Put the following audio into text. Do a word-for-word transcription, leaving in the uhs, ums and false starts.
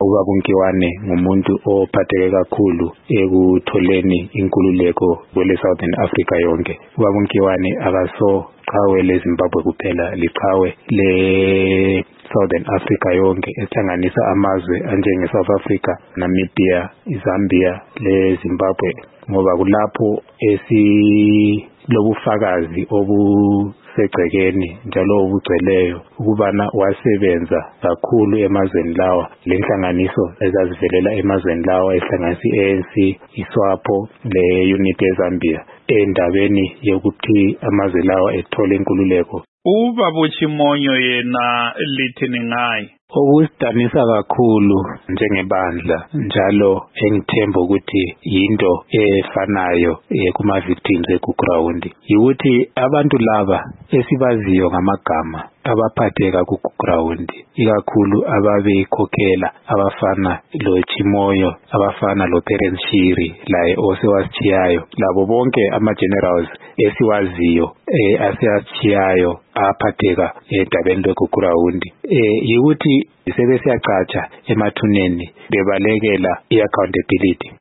ubaba uNkiwane ngumuntu ophatheke kakhulu ekutholeni inkululeko kwele Southern Africa yonke. Ubaba uNkiwane akaso qhawe leZimbabwe kuphela, liqhawe le Southern Africa yonke ehlanganisa amazwe anjenge South Africa, Namibia, Zambia le Zimbabwe, ngoba kulapho esilobufakazi obusegcekeni njalo obugcweleyo ukubana wasebenza kakhulu emazweni lawa. Lenhlanganiso ezazivelela emazweni lawa ehlanganisa i-A N C, iSWAPO, le-Unity eZambia endabeni yokuthi amazwe lawa ethole inkululeko. Ubaba uChimonyo yena lithini ngaye? Okusidanisa kakhulu njengebandla njalo engithemba ukuthi yinto efanayo kuma victims eGugurawundi ukuthi abantu laba esibaziyo ngamagama abaphatheka kuGugurawundi, ikakhulu ababekhokhela abafana lo Chimoyo, abafana lo Terence Shiri laye osewasichiyayo, labo bonke ama generals esiwaziyo eh asiyasichiyayo aphatheka edabeni lweGugurawundi eh yikuthi sebesiyacatsha emathuneni bebalekela iaccountability.